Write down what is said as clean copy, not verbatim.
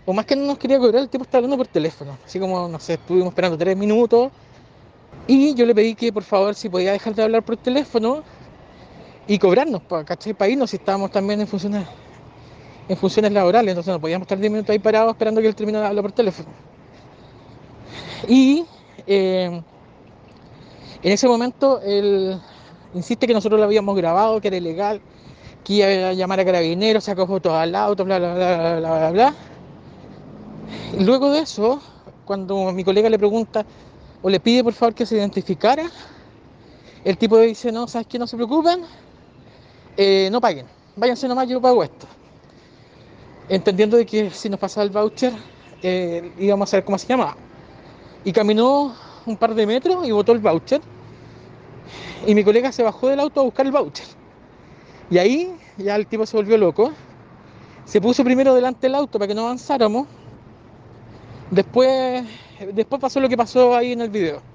O más que no nos quería cobrar, el tipo estaba hablando por teléfono. Así como, no sé, estuvimos esperando 3 minutos. Y yo le pedí que por favor si podía dejar de hablar por teléfono y cobrarnos, ¿cachai? Para irnos si estábamos también en funciones laborales. Entonces no podíamos estar 10 minutos ahí parados esperando que él terminara de hablar por teléfono. Y en ese momento él insiste que nosotros lo habíamos grabado, que era ilegal, que iba a llamar a carabineros, sacó fotos al auto, bla, bla, bla, bla, bla, bla. Y luego de eso, cuando mi colega le pregunta o le pide por favor que se identificara, el tipo dice, no, ¿sabes qué? No se preocupen, no paguen, váyanse nomás, yo pago esto. Entendiendo de que si nos pasaba el voucher, íbamos a saber cómo se llamaba. Y caminó un par de metros y botó el voucher. Y mi colega se bajó del auto a buscar el voucher. Y ahí ya el tipo se volvió loco. Se puso primero delante del auto para que no avanzáramos. Después, después pasó lo que pasó ahí en el video.